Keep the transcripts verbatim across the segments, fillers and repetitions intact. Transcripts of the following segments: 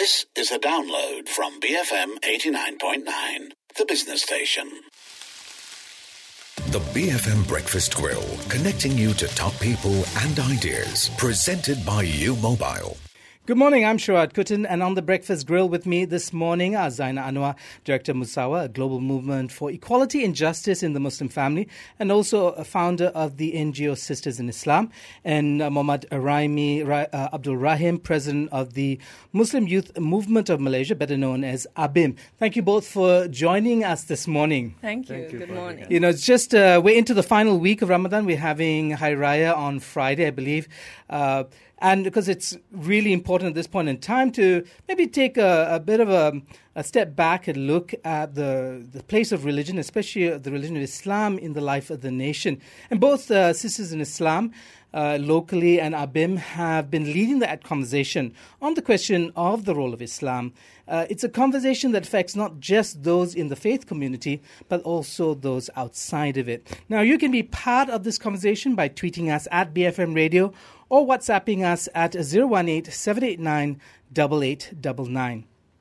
This is a download from B F M eighty-nine point nine, the business station. The B F M Breakfast Grill, connecting you to top people and ideas. Presented by U Mobile. Good morning, I'm Sharad Kuttan, and on the Breakfast Grill with me this morning are Zaina Anwar, Director Musawa, a global movement for equality and justice in the Muslim family, and also a founder of the N G O Sisters in Islam, and uh, Muhammad Raimi Ra- uh, Abdul Rahim, President of the Muslim Youth Movement of Malaysia, better known as A B I M. Thank you both for joining us this morning. Thank you. Thank you Good morning. You know, it's just, uh, we're into the final week of Ramadan. We're having Hari Raya on Friday, I believe. Uh, And because it's really important at this point in time to maybe take a, a bit of a, a step back and look at the, the place of religion, especially the religion of Islam in the life of the nation. And both uh, Sisters in Islam, uh, locally, and A B I M have been leading that conversation on the question of the role of Islam. Uh, it's a conversation that affects not just those in the faith community, but also those outside of it. Now, you can be part of this conversation by tweeting us at B F M Radio or WhatsApping us at zero one eight, seven eight nine, eight eight nine nine.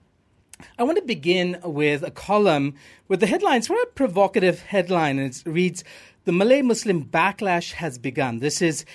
I want to begin with a column with the headlines, very provocative headline, and it reads, "The Malay Muslim backlash has begun." This is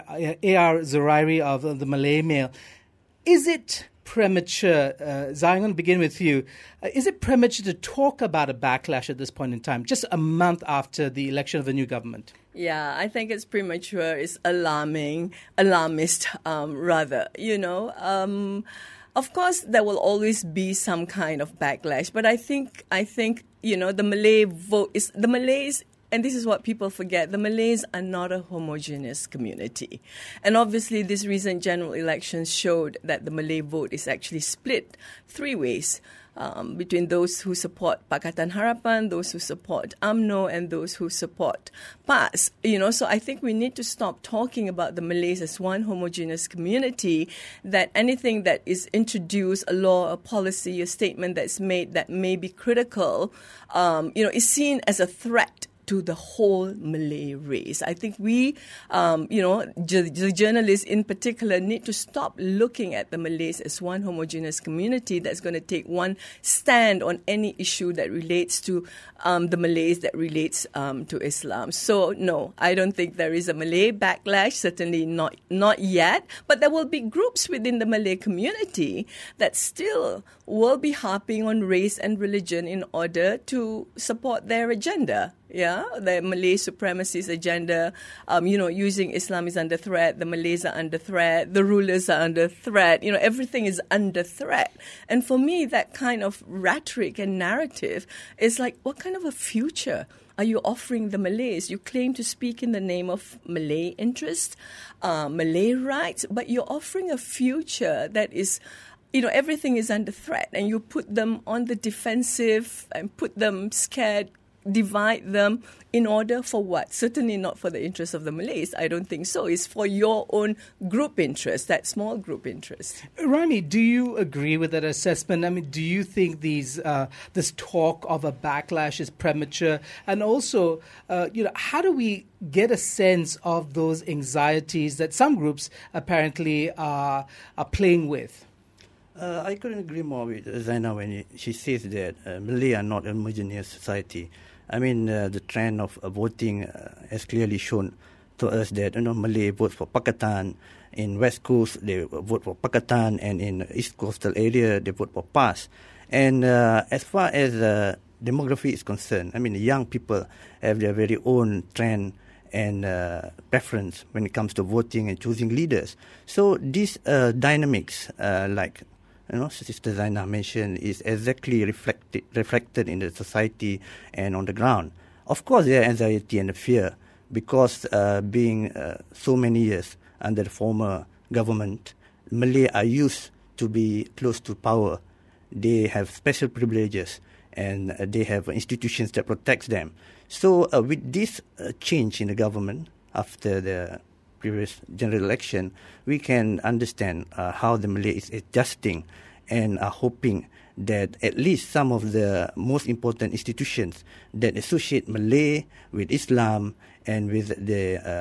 A R Zurairi of the Malay Mail. Is it premature, uh, Zai, I'm going to begin with you. Uh, is it premature to talk about a backlash at this point in time, just a month after the election of a new government? Yeah, I think it's premature. It's alarming, alarmist, um, rather. You know, um, of course, there will always be some kind of backlash, but I think, I think, you know, the Malay vote is the Malays. And this is what people forget. The Malays are not a homogeneous community. And obviously, this recent general elections showed that the Malay vote is actually split three ways. Um, between those who support Pakatan Harapan, those who support U M N O, and those who support P A S. You know, so I think we need to stop talking about the Malays as one homogeneous community, that anything that is introduced, a law, a policy, a statement that's made that may be critical, um, you know, is seen as a threat to the whole Malay race. I think we, um, you know, ju- the journalists in particular need to stop looking at the Malays as one homogeneous community that's going to take one stand on any issue that relates to um, the Malays, that relates um, to Islam. So, no, I don't think there is a Malay backlash, certainly not, not yet, but there will be groups within the Malay community that still will be harping on race and religion in order to support their agenda. Yeah, the Malay supremacist agenda, um, you know, using Islam is under threat, the Malays are under threat, the rulers are under threat, you know, everything is under threat. And for me, that kind of rhetoric and narrative is like, what kind of a future are you offering the Malays? You claim to speak in the name of Malay interest, uh, Malay rights, but you're offering a future that is, you know, everything is under threat, and you put them on the defensive and put them scared, divide them in order for what? Certainly not for the interests of the Malays. I don't think so. It's for your own group interest, that small group interest. Rami, do you agree with that assessment? I mean, do you think these uh, this talk of a backlash is premature? And also, uh, you know, how do we get a sense of those anxieties that some groups apparently are, are playing with? Uh, I couldn't agree more with Zaina when he, she says that uh, Malay are not a homogeneous society. I mean, uh, the trend of uh, voting uh, has clearly shown to us that, you know, Malay votes for Pakatan. In West Coast, they vote for Pakatan, and in East Coastal area, they vote for P A S. And uh, as far as uh, demography is concerned, I mean, young people have their very own trend and uh, preference when it comes to voting and choosing leaders. So these uh, dynamics, uh, like you know, Sister Zaina mentioned, is exactly reflected reflected in the society and on the ground. Of course, there are anxiety and fear because uh, being uh, so many years under the former government, Malay are used to be close to power. They have special privileges and uh, they have institutions that protects them. So uh, with this uh, change in the government after the previous general election, we can understand uh, how the Malay is adjusting and are hoping that at least some of the most important institutions that associate Malay with Islam and with the uh,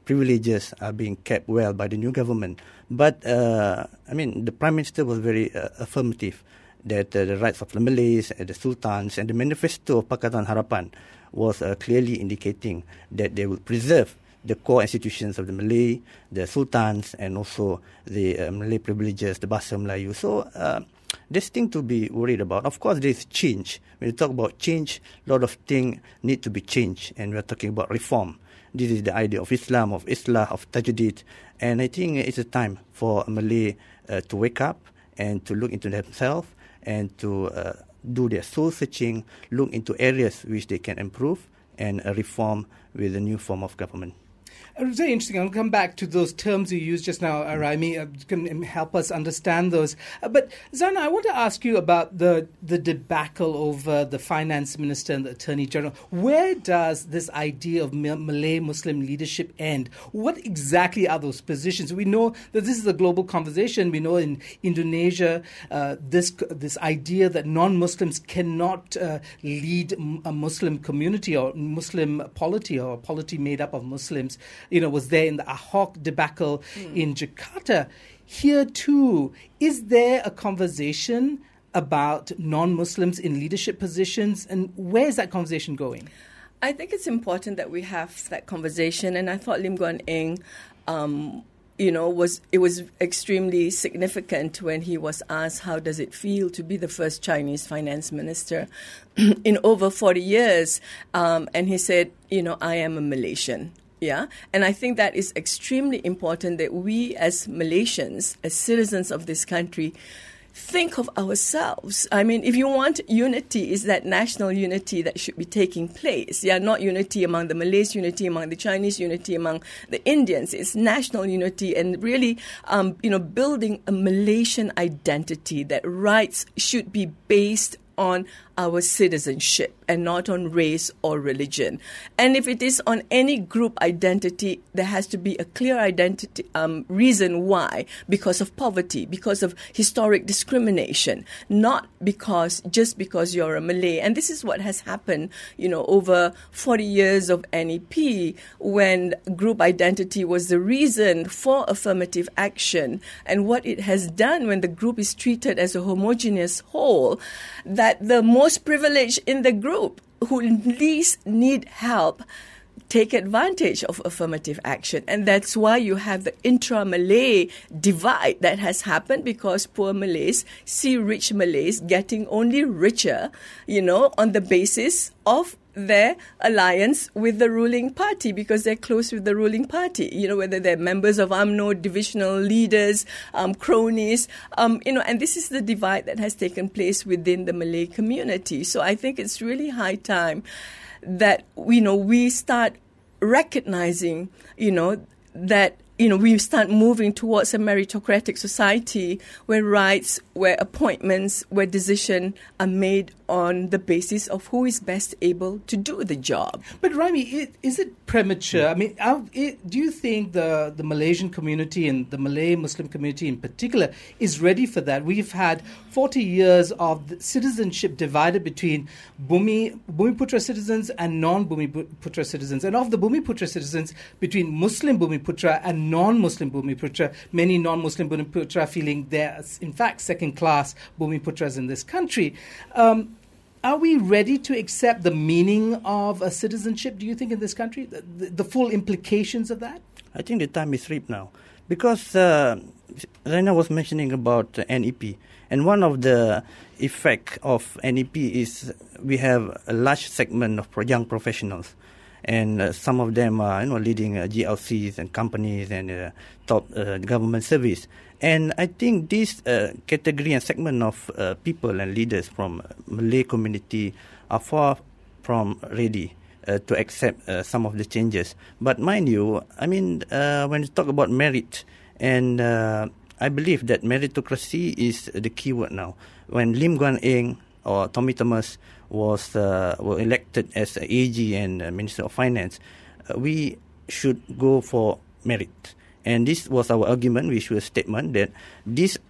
privileges are being kept well by the new government. But, uh, I mean, the Prime Minister was very uh, affirmative that uh, the rights of the Malays, uh, the Sultans, and the manifesto of Pakatan Harapan was uh, clearly indicating that they will preserve the core institutions of the Malay, the Sultans, and also the uh, Malay privileges, the Bahasa Melayu. So uh, there's thing to be worried about. Of course, there's change. When you talk about change, a lot of things need to be changed, and we're talking about reform. This is the idea of Islam, of Islah, of Tajdid, and I think it's a time for a Malay uh, to wake up and to look into themselves and to uh, do their soul searching, look into areas which they can improve, and uh, reform with a new form of government. It's very interesting. I'll come back to those terms you used just now, uh, Raimi. Uh, can help us understand those. Uh, but, Zana, I want to ask you about the, the debacle over the finance minister and the attorney general. Where does this idea of Malay Muslim leadership end? What exactly are those positions? We know that this is a global conversation. We know in Indonesia, uh, this this idea that non-Muslims cannot uh, lead a Muslim community or Muslim polity or a polity made up of Muslims, you know, was there in the Ahok debacle mm. in Jakarta. Here too, is there a conversation about non-Muslims in leadership positions, and where is that conversation going? I think it's important that we have that conversation, and I thought Lim Guan Eng, um, you know, was it was extremely significant when he was asked how does it feel to be the first Chinese finance minister in over forty years, um, and he said, you know, I am a Malaysian. Yeah, and I think that is extremely important that we as Malaysians, as citizens of this country, think of ourselves. I mean, if you want unity, is that national unity that should be taking place. Yeah, not unity among the Malays, unity among the Chinese, unity among the Indians. It's national unity and really, um, you know, building a Malaysian identity that rights should be based on our citizenship and not on race or religion. And if it is on any group identity, there has to be a clear identity um, reason why, because of poverty, because of historic discrimination, not because just because you're a Malay. And this is what has happened, you know, over forty years of N E P, when group identity was the reason for affirmative action, and what it has done when the group is treated as a homogeneous whole, that the most privileged in the group who least need help take advantage of affirmative action. And that's why you have the intra-Malay divide that has happened, because poor Malays see rich Malays getting only richer, you know, on the basis of their alliance with the ruling party, because they're close with the ruling party, you know, whether they're members of U M N O, divisional leaders, um, cronies, um, you know, and this is the divide that has taken place within the Malay community. So I think it's really high time that, you know, we start recognizing, you know, that, you know, we start moving towards a meritocratic society where rights, where appointments, where decisions are made on the basis of who is best able to do the job. But Raimi, it, is it premature? I mean, how, it, do you think the, the Malaysian community and the Malay Muslim community in particular is ready for that? We've had forty years of citizenship divided between Bumi, Bumiputra citizens and non-Bumiputra citizens. And of the Bumiputra citizens, between Muslim Bumiputra and non-Muslim Bumiputra, many non-Muslim Bumiputra feeling they're, in fact, second-class Bumiputras in this country. Um, Are we ready to accept the meaning of a citizenship, do you think, in this country? The, the, the full implications of that? I think the time is ripe now. Because uh, Zaina was mentioning about uh, N E P. And one of the effect of N E P is we have a large segment of young professionals. And uh, some of them are, you know, leading uh, G L Cs and companies and uh, top uh, government service. And I think this uh, category and segment of uh, people and leaders from Malay community are far from ready uh, to accept uh, some of the changes. But mind you, I mean, uh, when you talk about merit, and uh, I believe that meritocracy is the key word now. When Lim Guan Eng or Tommy Thomas was uh, were elected as A G and uh, Minister of Finance, uh, we should go for merit. And this was our argument. We issued a statement that this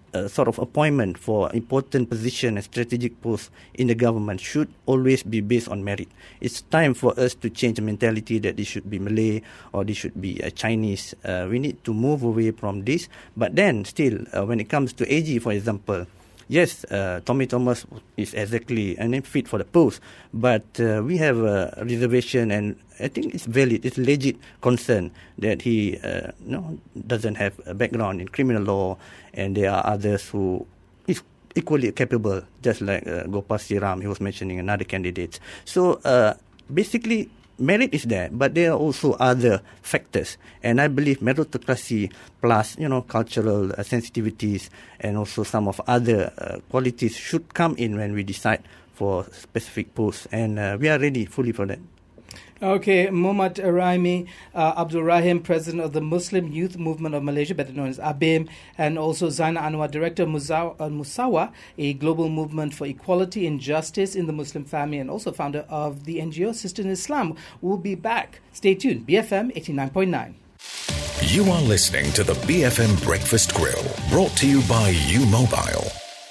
uh, sort of appointment for important position and strategic posts in the government should always be based on merit. It's time for us to change the mentality that this should be Malay or this should be uh, Chinese. Uh, we need to move away from this. But then still, uh, when it comes to A G, for example, yes, uh, Tommy Thomas is exactly and fit for the post, but uh, we have a reservation, and I think it's valid, it's legit concern that he uh, no, doesn't have a background in criminal law, and there are others who is equally capable, just like uh, Gopal Siram, he was mentioning another candidate. So uh, basically, merit is there, but there are also other factors, and I believe meritocracy plus, you know, cultural uh, sensitivities and also some of other uh, qualities should come in when we decide for specific posts, and uh, we are ready fully for that. Okay, Muhammad Raimi uh, Abdul Rahim, President of the Muslim Youth Movement of Malaysia, better known as A B I M, and also Zainal Anwar, Director of Musawa, uh, Musawa, a global movement for equality and justice in the Muslim family, and also founder of the N G O Sisters in Islam. We'll be back. Stay tuned. B F M eighty-nine point nine. You are listening to the B F M Breakfast Grill, brought to you by U Mobile.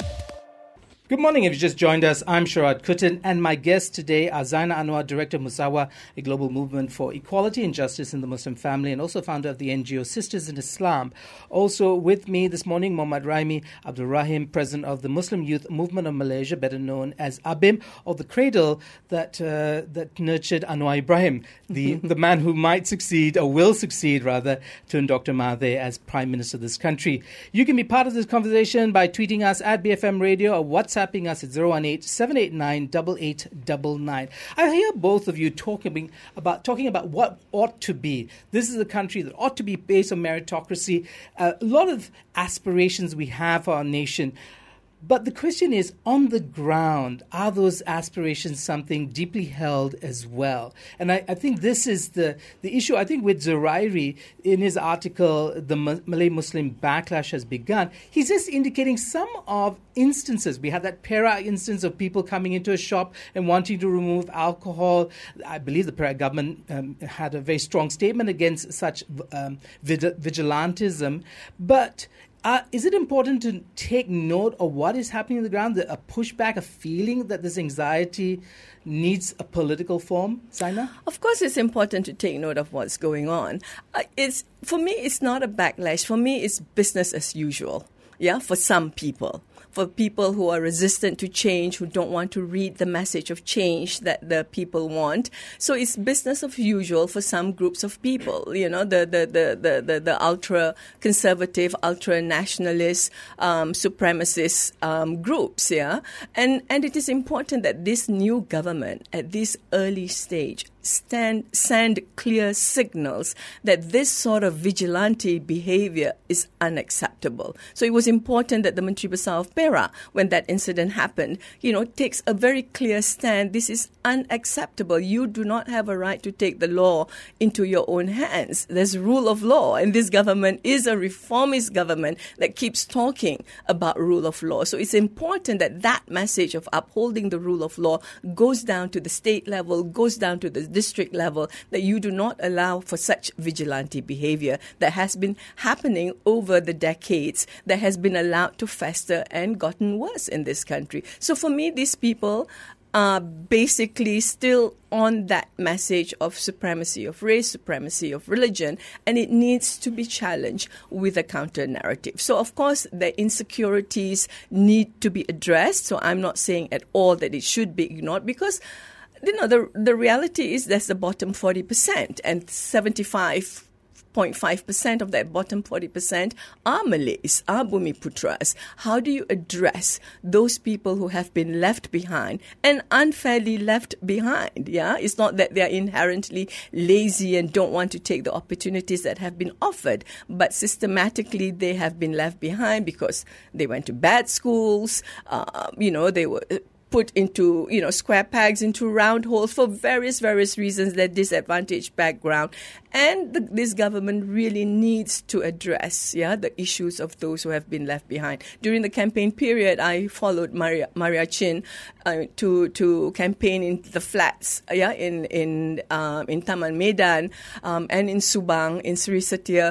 Good morning. If you just joined us, I'm Sharad Kuttan, and my guests today are Zainal Anwar, Director of Musawa, a global movement for equality and justice in the Muslim family, and also founder of the N G O Sisters in Islam. Also with me this morning, Muhammad Raimi Abdul Rahim, President of the Muslim Youth Movement of Malaysia, better known as A B I M, or the cradle that uh, that nurtured Anwar Ibrahim, the, the man who might succeed, or will succeed rather, to Doctor Mahathir as Prime Minister of this country. You can be part of this conversation by tweeting us at B F M Radio or WhatsApp WhatsApping us at zero one eight, seven eight nine, eight eight nine nine. I hear both of you talking about talking about what ought to be. This is a country that ought to be based on meritocracy. Uh, a lot of aspirations we have for our nation. But the question is, on the ground, are those aspirations something deeply held as well? And I, I think this is the, the issue. I think with Zurairi, in his article, The Malay Muslim Backlash Has Begun, he's just indicating some of instances. We had that Perak instance of people coming into a shop and wanting to remove alcohol. I believe the Perak government um, had a very strong statement against such um, vigilantism. But Uh, is it important to take note of what is happening on the ground, a pushback, a feeling that this anxiety needs a political form, Zaina? Of course, it's important to take note of what's going on. Uh, it's for me, it's not a backlash. For me, it's business as usual. Yeah, for some people. For people who are resistant to change, who don't want to read the message of change that the people want. So it's business as usual for some groups of people, you know, the the, the, the, the, the ultra-conservative, ultra-nationalist, um, supremacist um, groups, yeah? And, and it is important that this new government, at this early stage, Stand, send clear signals that this sort of vigilante behavior is unacceptable. So it was important that the Menteri Besar of Perak, when that incident happened, you know, takes a very clear stand. This is unacceptable. You do not have a right to take the law into your own hands. There's rule of law, and this government is a reformist government that keeps talking about rule of law. So it's important that that message of upholding the rule of law goes down to the state level, goes down to the district level, that you do not allow for such vigilante behavior that has been happening over the decades, that has been allowed to fester and gotten worse in this country. So for me, these people are basically still on that message of supremacy of race, supremacy of religion, and it needs to be challenged with a counter narrative. So, of course, the insecurities need to be addressed. So I'm not saying at all that it should be ignored, because you know, the the reality is that's the bottom forty percent, and seventy-five point five percent of that bottom forty percent are Malays, are Bumiputras. How do you address those people who have been left behind and unfairly left behind? Yeah, it's not that they're inherently lazy and don't want to take the opportunities that have been offered, but systematically they have been left behind because they went to bad schools, uh, you know, they were put into, you know, square pegs into round holes for various, various reasons, their disadvantaged background. And the, this government really needs to address, yeah, the issues of those who have been left behind. During the campaign period, I followed Maria, Maria Chin uh, to to campaign in the flats, yeah, in in um, in Taman Medan um, and in Subang, in Sri Setia.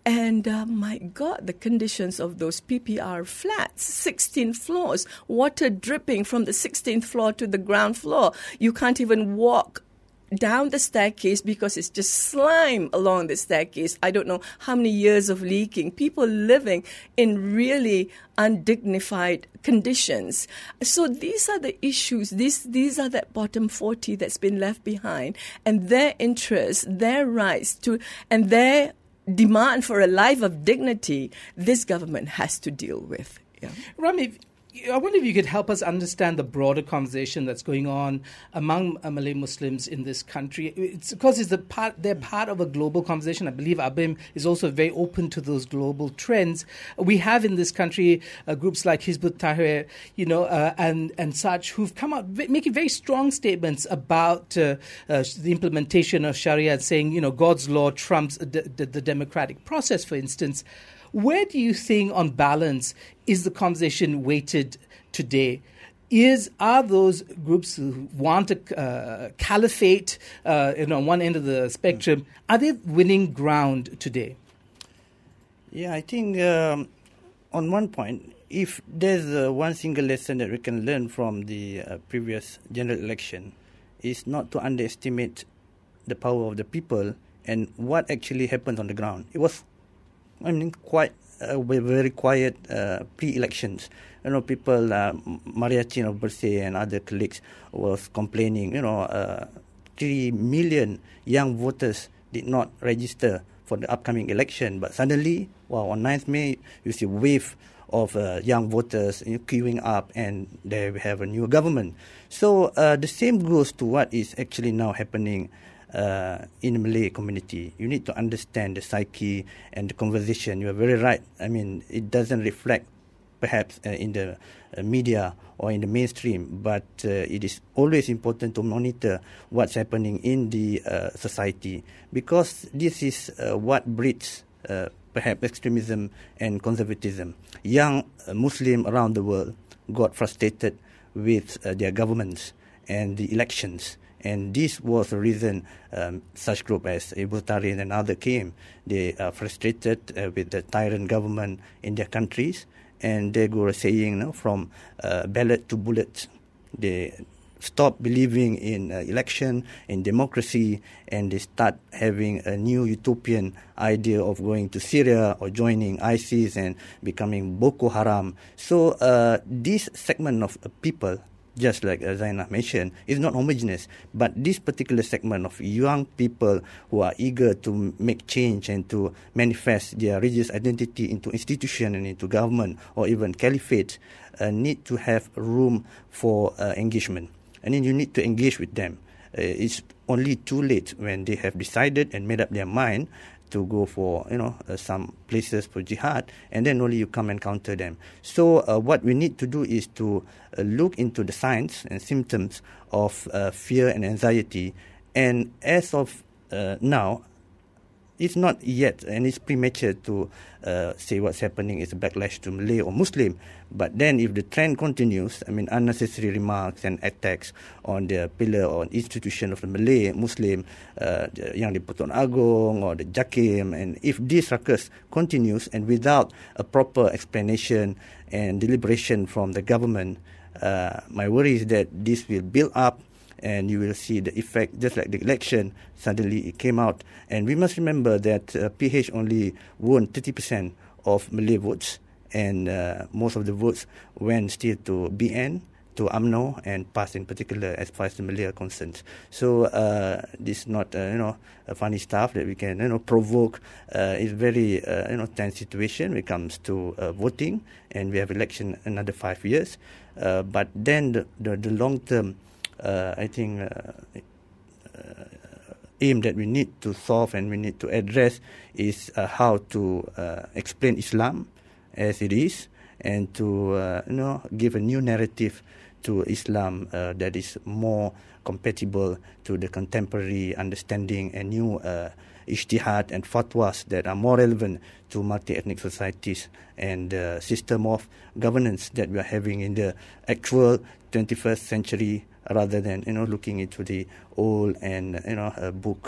And uh, my God, the conditions of those P P R flats, sixteen floors, water dripping from the sixteenth floor to the ground floor. You can't even walk down the staircase because it's just slime along the staircase. I don't know how many years of leaking. People living in really undignified conditions. So these are the issues. These these are that bottom forty that's been left behind, and their interests, their rights to, and their demand for a life of dignity. This government has to deal with. Yeah. Rami, I wonder if you could help us understand the broader conversation that's going on among uh, Malay Muslims in this country. It's because it's the part, they're part of a global conversation. I believe A B I M is also very open to those global trends. We have in this country uh, groups like Hizb ut-Tahrir, you know, uh, and and such who've come out v- making very strong statements about uh, uh, the implementation of Sharia, saying, you know, God's law trumps the, the, the democratic process, for instance. Where do you think, on balance, is the conversation weighted today? Is are those groups who want a uh, caliphate, uh, you know, on one end of the spectrum, are they winning ground today? Yeah, I think um, on one point, if there's uh, one single lesson that we can learn from the uh, previous general election, is not to underestimate the power of the people and what actually happened on the ground. It was, I mean, quite uh, very quiet uh, pre-elections. You know, people, uh, Maria Chin of Bersih and other colleagues was complaining, you know, uh, three million young voters did not register for the upcoming election. But suddenly, well, on ninth of May, you see a wave of uh, young voters you know, queuing up, and they have a new government. So uh, the same goes to what is actually now happening Uh, in the Malay community. You need to understand the psyche and the conversation. You are very right. I mean, it doesn't reflect perhaps uh, in the uh, media or in the mainstream, but uh, it is always important to monitor what's happening in the uh, society, because this is uh, what breeds uh, perhaps extremism and conservatism. Young uh, Muslims around the world got frustrated with uh, their governments and the elections. And this was the reason um, such group as Hizb ut-Tahrir and others came. They are frustrated uh, with the tyrant government in their countries, and they go saying, you know, from uh, ballot to bullet. They stop believing in uh, election, in democracy, and they start having a new utopian idea of going to Syria or joining ISIS and becoming Boko Haram. So uh, this segment of uh, people, just like uh, Zainah mentioned, is not homogeneous. But this particular segment of young people who are eager to make change and to manifest their religious identity into institution and into government or even caliphate uh, need to have room for uh, engagement. And then you need to engage with them. Uh, it's only too late when they have decided and made up their mind to go for, you know, uh, some places for jihad, and then only you come and counter them. So uh, what we need to do is to uh, look into the signs and symptoms of uh, fear and anxiety. And as of uh, now, it's not yet, and it's premature to uh, say what's happening is a backlash to Malay or Muslim. But then if the trend continues, I mean, unnecessary remarks and attacks on the pillar or institution of the Malay, Muslim, uh, the Yang di-Pertuan Agong or the JAKIM, and if this ruckus continues and without a proper explanation and deliberation from the government, uh, my worry is that this will build up, and you will see the effect, just like the election, suddenly it came out. And we must remember that uh, P H only won thirty percent of Malay votes, and uh, most of the votes went still to B N, to U M N O, and PAS in particular, as far as the Malay are concerned. So uh, this is not, uh, you know, a funny stuff that we can, you know, provoke. Uh, it's very, uh, you know, tense situation when it comes to uh, voting, and we have election another five years. Uh, but then the, the, the long-term Uh, I think uh, uh, aim that we need to solve and we need to address is uh, how to uh, explain Islam as it is, and to uh, you know give a new narrative to Islam uh, that is more compatible to the contemporary understanding and new uh, ijtihad and fatwas that are more relevant to multi-ethnic societies and the system of governance that we are having in the actual twenty-first century, rather than, you know, looking into the old and, you know, a book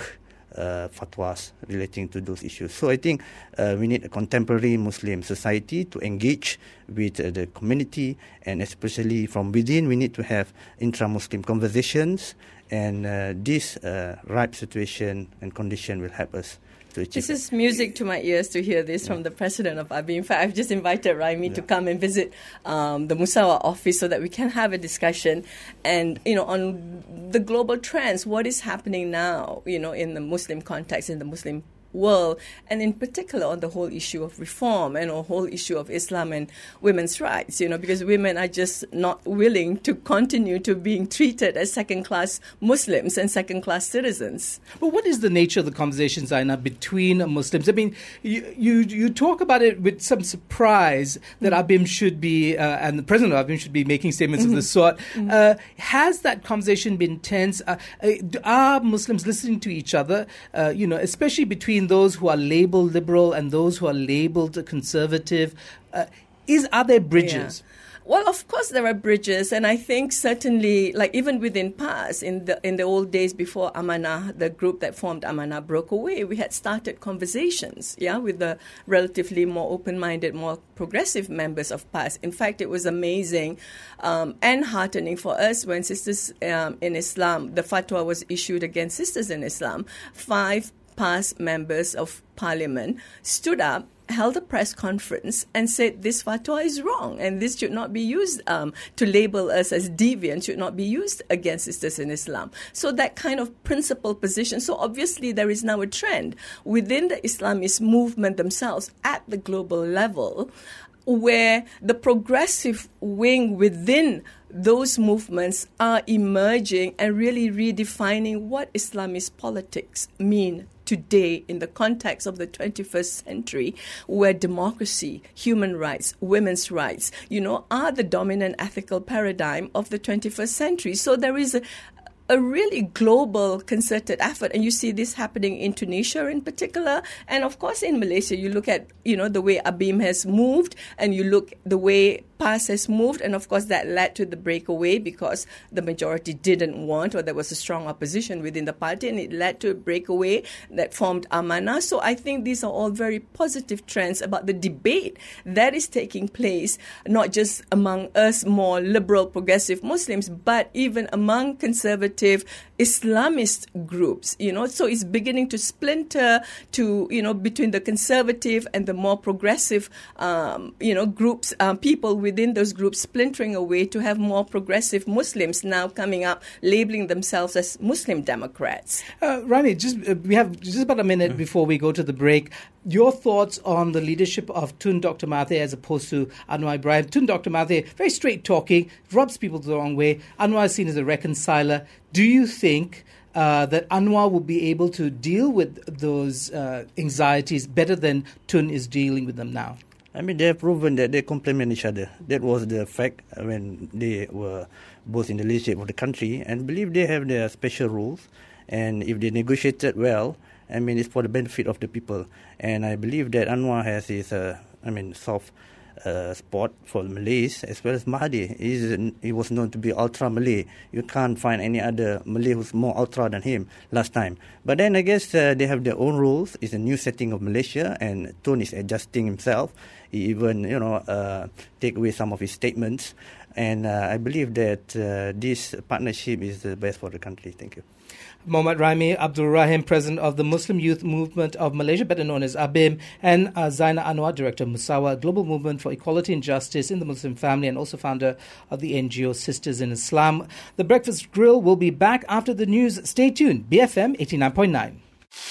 uh, fatwas relating to those issues. So I think uh, we need a contemporary Muslim society to engage with uh, the community, and especially from within, we need to have intra-Muslim conversations, and uh, this uh, ripe situation and condition will help us to achieve. This is music to my ears to hear this yeah. from the president of A B I. In fact, I've just invited Raimi yeah. to come and visit um, the Musawa office so that we can have a discussion and, you know, on the global trends, what is happening now, you know, in the Muslim context, in the Muslim world, and in particular on the whole issue of reform and a whole issue of Islam and women's rights, you know, because women are just not willing to continue to being treated as second-class Muslims and second-class citizens. But what is the nature of the conversation, Zaina, between Muslims? I mean, you you, you talk about it with some surprise that mm-hmm. A B I M should be, uh, and the president of A B I M should be making statements mm-hmm. of this sort. Mm-hmm. Uh, has that conversation been tense? Uh, are Muslims listening to each other, uh, you know, especially between those who are labeled liberal and those who are labeled conservative? Uh, is are there bridges? Yeah. Well, of course there are bridges, and I think certainly, like even within P A S, in the in the old days before Amanah, the group that formed Amanah broke away, we had started conversations, yeah, with the relatively more open-minded, more progressive members of P A S. In fact, it was amazing um, and heartening for us when Sisters um, in Islam, the fatwa was issued against Sisters in Islam. Five P A S members of parliament stood up, held a press conference and said this fatwa is wrong and this should not be used um, to label us as deviant, should not be used against Sisters in Islam. So that kind of principled position. So obviously there is now a trend within the Islamist movement themselves at the global level where the progressive wing within those movements are emerging and really redefining what Islamist politics mean today in the context of the twenty-first century, where democracy, human rights, women's rights, you know, are the dominant ethical paradigm of the twenty-first century. So there is a a really global concerted effort. And you see this happening in Tunisia in particular. And of course in Malaysia, you look at, you know, the way A B I M has moved and you look the way P A S has moved. And of course that led to the breakaway because the majority didn't want, or there was a strong opposition within the party, and it led to a breakaway that formed Amanah. So I think these are all very positive trends about the debate that is taking place, not just among us more liberal progressive Muslims, but even among conservative Islamist groups, you know, so it's beginning to splinter to, you know, between the conservative and the more progressive, um, you know, groups, um, people within those groups splintering away to have more progressive Muslims now coming up, labeling themselves as Muslim Democrats. Uh, Rami, just uh, we have just about a minute mm. before we go to the break. Your thoughts on the leadership of Tun Doctor Mahathir as opposed to Anwar Ibrahim? Tun Doctor Mahathir, very straight talking, rubs people the wrong way. Anwar is seen as a reconciler. Do you think uh, that Anwar will be able to deal with those uh, anxieties better than Tun is dealing with them now? I mean, they have proven that they complement each other. That was the fact when they were both in the leadership of the country, and believe they have their special rules. And if they negotiated well, I mean, it's for the benefit of the people. And I believe that Anwar has his, uh, I mean, soft uh, spot for Malays as well as Mahathir. He's, he was known to be ultra Malay. You can't find any other Malay who's more ultra than him last time. But then I guess uh, they have their own rules. It's a new setting of Malaysia, and Tun is adjusting himself. He even, you know, uh, take away some of his statements. And uh, I believe that uh, this partnership is the best for the country. Thank you. Mohammad Raimi Abdul Rahim, President of the Muslim Youth Movement of Malaysia, better known as A B I M, and uh, Zaina Anwar, Director of Musawa, Global Movement for Equality and Justice in the Muslim Family, and also founder of the N G O Sisters in Islam. The Breakfast Grill will be back after the news. Stay tuned. B F M eighty-nine point nine.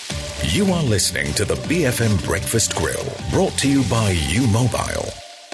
You are listening to the B F M Breakfast Grill, brought to you by U Mobile.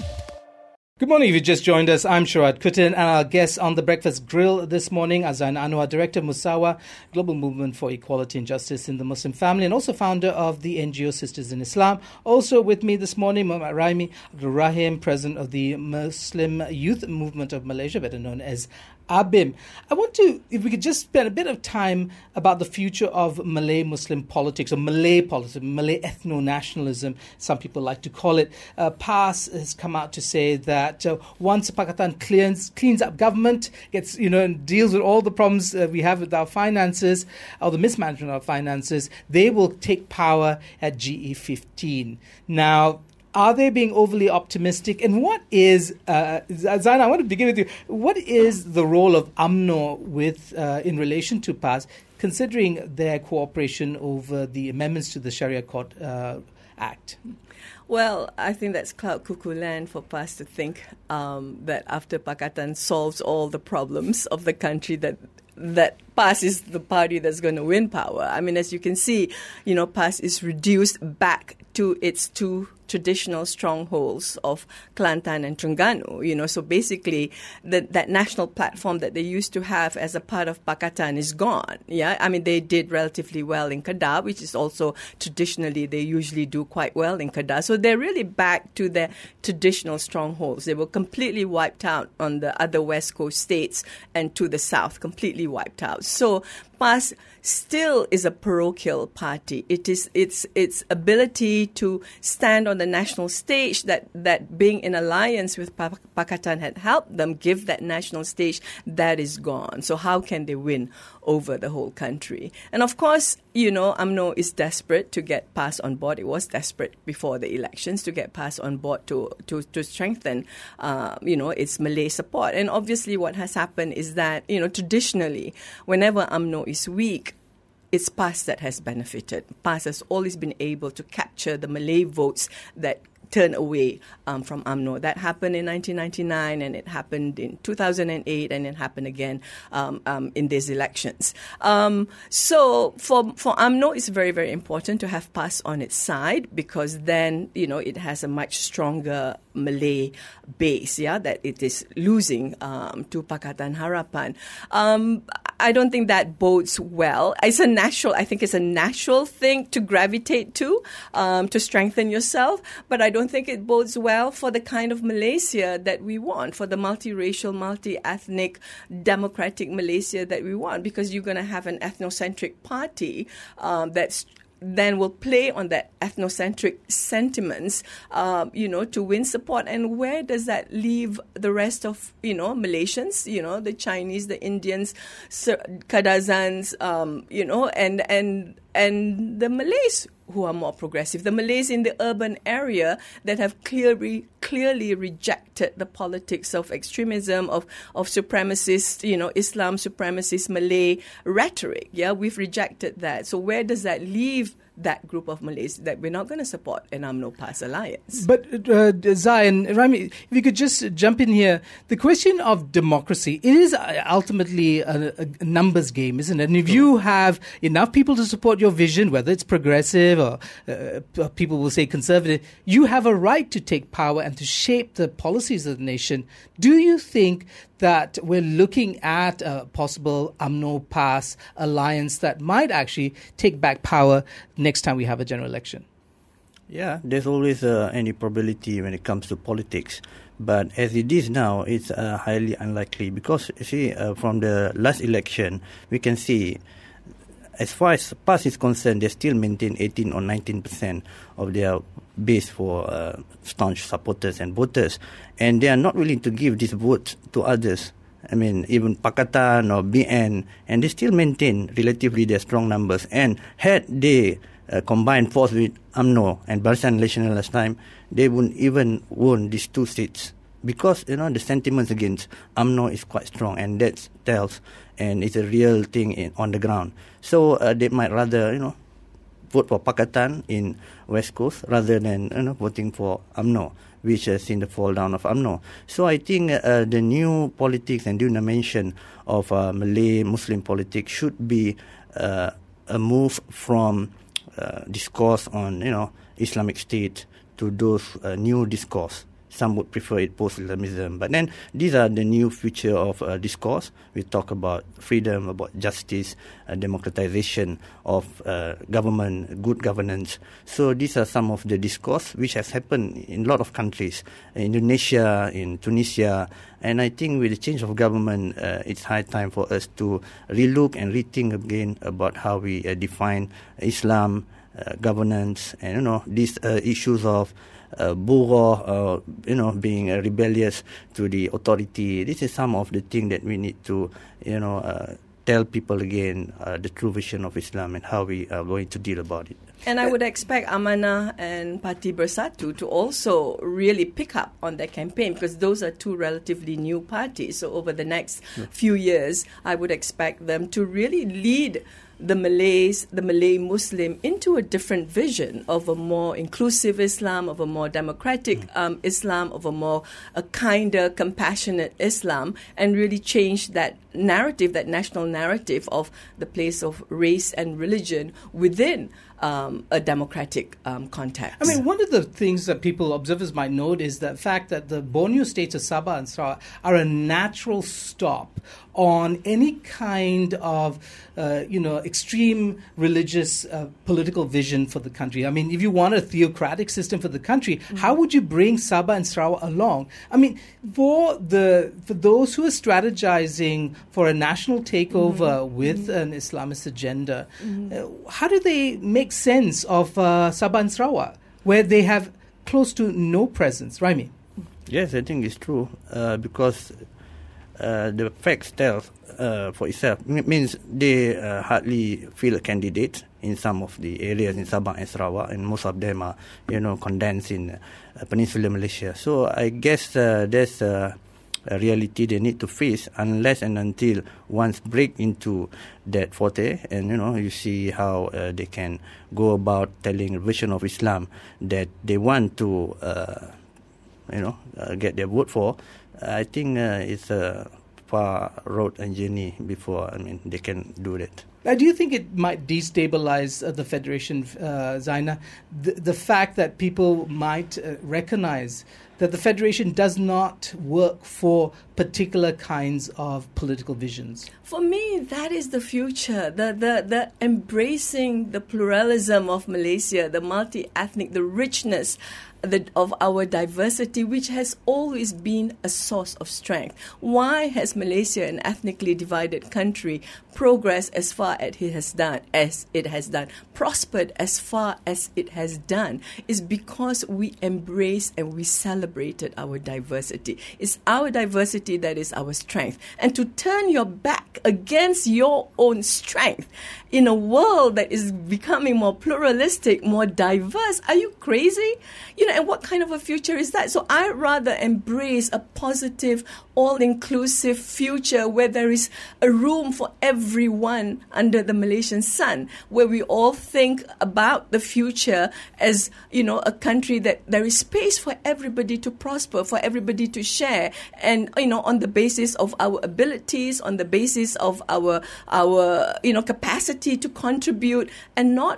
Good morning. If you just joined us, I'm Sharad Kutin, and our guest on the Breakfast Grill this morning, Zaina Anwar, Director of Musawa, Global Movement for Equality and Justice in the Muslim Family, and also founder of the N G O Sisters in Islam. Also with me this morning, Mohammad Raimi Abdul Rahim, President of the Muslim Youth Movement of Malaysia, better known as A B I M. I want to, if we could just spend a bit of time about the future of Malay Muslim politics, or Malay politics, Malay ethno-nationalism, some people like to call it. Uh, P A S has come out to say that that uh, once Pakistan cleans cleans up government, gets you know and deals with all the problems uh, we have with our finances or the mismanagement of our finances, they will take power at G E fifteen. Now, are they being overly optimistic? And what is, uh, Zaina, I want to begin with you. What is the role of U M N O with uh, in relation to P A S, considering their cooperation over the amendments to the Sharia Court uh, Act? Well, I think that's cloud cuckoo land for P A S to think um, that after Pakatan solves all the problems of the country, that that P A S is the party that's going to win power. I mean, as you can see, you know, P A S is reduced back to its two traditional strongholds of Kelantan and Terengganu, you know, so basically the, that national platform that they used to have as a part of Pakatan is gone, yeah? I mean, they did relatively well in Kedah, which is also traditionally, they usually do quite well in Kedah, so they're really back to their traditional strongholds. They were completely wiped out on the other West Coast states and to the south, completely wiped out. So P A S still is a parochial party. It is its its ability to stand on the national stage, that, that being in alliance with Pakatan had helped them give that national stage, that is gone. So how can they win over the whole country? And of course, you know, U M N O is desperate to get P A S on board. It was desperate before the elections to get P A S on board to to, to strengthen, uh, you know, its Malay support. And obviously what has happened is that, you know, traditionally, whenever U M N O is weak, it's P A S that has benefited. P A S has always been able to capture the Malay votes that turn away um, from U M N O. That happened in nineteen ninety-nine, and it happened in two thousand eight, and it happened again um, um, in these elections. Um, so for for U M N O, it's very, very important to have P A S on its side, because then, you know, it has a much stronger Malay base, yeah, that it is losing um, to Pakatan Harapan. Um, I don't think that bodes well. It's a natural, I think it's a natural thing to gravitate to, um, to strengthen yourself, but I don't think it bodes well for the kind of Malaysia that we want, for the multiracial, multi-ethnic, democratic Malaysia that we want, because you're going to have an ethnocentric party um, that's then will play on that ethnocentric sentiments, uh, you know, to win support. And where does that leave the rest of, you know, Malaysians, you know, the Chinese, the Indians, Kadazans, um, you know, and, and, and the Malays who are more progressive, the Malays in the urban area that have clearly clearly rejected the politics of extremism, of, of supremacist, you know, Islam supremacist Malay rhetoric. Yeah, we've rejected that. So where does that leave that group of Malays that we're not going to support an U M N O P A S alliance? But uh, Zain, Rami, if you could just jump in here, the question of democracy, it is ultimately a, a numbers game, isn't it? And if you have enough people to support your vision, whether it's progressive or uh, people will say conservative, you have a right to take power and to shape the policies of the nation. Do you think that we're looking at a possible U M N O P A S alliance that might actually take back power next time we have a general election? Yeah, there's always uh, any probability when it comes to politics. But as it is now, it's uh, highly unlikely, because, you see, uh, from the last election, we can see, as far as P A S is concerned, they still maintain eighteen or nineteen percent of their base for uh, staunch supporters and voters. And they are not willing to give this vote to others. I mean, even Pakatan or B N, and they still maintain relatively their strong numbers. And had they uh, combined force with U M N O and Barisan Nasional last time, they wouldn't even won these two seats. Because, you know, the sentiments against U M N O is quite strong, and that tells, and it's a real thing in, on the ground. So uh, they might rather, you know, vote for Pakatan in West Coast rather than, you know, voting for U M N O, which has seen the fall down of U M N O. So I think uh, the new politics and new dimension of uh, Malay Muslim politics should be uh, a move from uh, discourse on, you know, Islamic State to those uh, new discourse. Some would prefer it post-Islamism. But then these are the new future of uh, discourse. We talk about freedom, about justice, uh, democratization of uh, government, good governance. So these are some of the discourse which has happened in a lot of countries, Indonesia, in Tunisia. And I think with the change of government, uh, it's high time for us to relook and rethink again about how we uh, define Islam, uh, governance, and you know these uh, issues of uh, Buruh, uh, you know, being uh, rebellious to the authority. This is some of the things that we need to, you know, uh, tell people again uh, the true vision of Islam and how we are going to deal about it. And I would expect Amanah and Parti Bersatu to also really pick up on their campaign, because those are two relatively new parties. So over the next yeah. few years, I would expect them to really lead the Malays, the Malay Muslim, into a different vision of a more inclusive Islam, of a more democratic um, Islam, of a more a kinder, compassionate Islam, and really change that narrative, that national narrative of the place of race and religion within um, a democratic um, context. I mean, one of the things that people, observers might note, is the fact that the Borneo states of Sabah and Sarawak are a natural stop on any kind of, uh, you know, extreme religious uh, political vision for the country. I mean, if you want a theocratic system for the country, mm-hmm. how would you bring Sabah and Sarawak along? I mean, for the for those who are strategizing for a national takeover mm-hmm. with mm-hmm. an Islamist agenda, mm-hmm. uh, how do they make sense of uh, Sabah and Sarawak, where they have close to no presence? Raimi? Yes, I think it's true, uh, because Uh, the facts tell uh, for itself. It means they uh, hardly feel a candidate in some of the areas in Sabah and Sarawak, and most of them are, you know, condensed in uh, Peninsular Malaysia. So I guess uh, there's uh, a reality they need to face unless and until once break into that forte, and you know you see how uh, they can go about telling a vision of Islam that they want to, uh, you know, uh, get their vote for. I think uh, it's a far road and journey before, I mean, they can do that. Uh, do you think it might destabilize uh, the Federation, uh, Zaina, the, the fact that people might uh, recognize that the Federation does not work for particular kinds of political visions? For me, that is the future, the, the, the embracing the pluralism of Malaysia, the multi-ethnic, the richness the, of our diversity, which has always been a source of strength. Why has Malaysia, an ethnically divided country, progressed as far as it has done, as it has done, prospered as far as it has done, is because we embrace and we celebrated our diversity. It's our diversity that is our strength. And to turn your back against your own strength in a world that is becoming more pluralistic, more diverse, are you crazy? You know, and what kind of a future is that? So I rather embrace a positive, all-inclusive future where there is a room for everyone under the Malaysian sun, where we all think about the future as, you know, a country that there is space for everybody to prosper, for everybody to share, and, you know, on the basis of our abilities, on the basis of our, our, you know, capacity to contribute, and not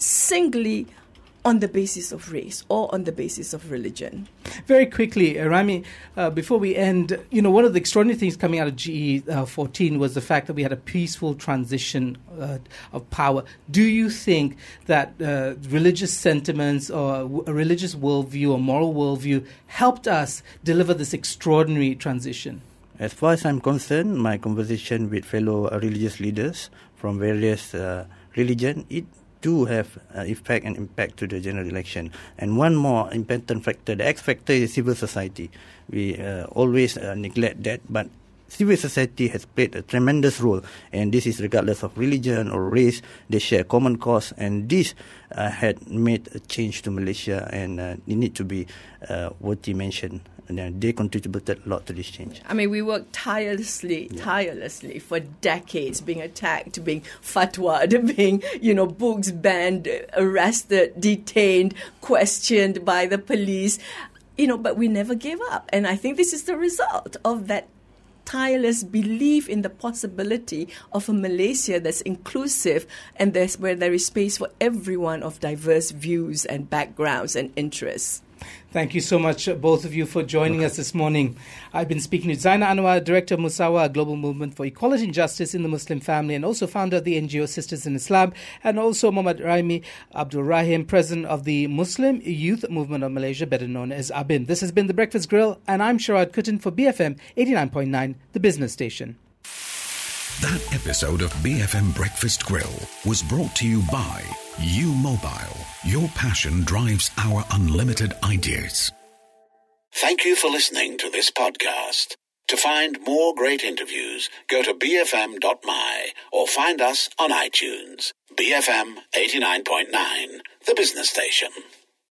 singly on the basis of race or on the basis of religion. Very quickly, uh, Rami, uh, before we end, you know, one of the extraordinary things coming out of G E fourteen was the fact that we had a peaceful transition uh, of power. Do you think that uh, religious sentiments or a religious worldview or moral worldview helped us deliver this extraordinary transition? As far as I'm concerned, my conversation with fellow uh, religious leaders from various uh, religions, it do have uh, effect and impact to the general election. And one more important factor, the X factor, is civil society. We uh, always uh, neglect that, but civil society has played a tremendous role, and this is regardless of religion or race. They share common cause, and this uh, had made a change to Malaysia, and uh, it need to be uh, worthy mentioned. And they contributed a lot to this change. I mean, we worked tirelessly, yeah. tirelessly for decades, being attacked, being fatwa'd, being, you know, books banned, arrested, detained, questioned by the police, you know, but we never gave up. And I think this is the result of that tireless belief in the possibility of a Malaysia that's inclusive and that's where there is space for everyone of diverse views and backgrounds and interests. Thank you so much, uh, both of you, for joining us this morning. I've been speaking to Zaina Anwar, Director of Musawa, a global movement for equality and justice in the Muslim family, and also founder of the N G O Sisters in Islam, and also Muhammad Raimi Abdul Rahim, President of the Muslim Youth Movement of Malaysia, better known as A B I M. This has been The Breakfast Grill, and I'm Sharad Kuttan for B F M eighty-nine point nine, the business station. That episode of B F M Breakfast Grill was brought to you by U Mobile. Your passion drives our unlimited ideas. Thank you for listening to this podcast. To find more great interviews, go to b f m dot m y or find us on iTunes. B F M eighty-nine point nine, the business station.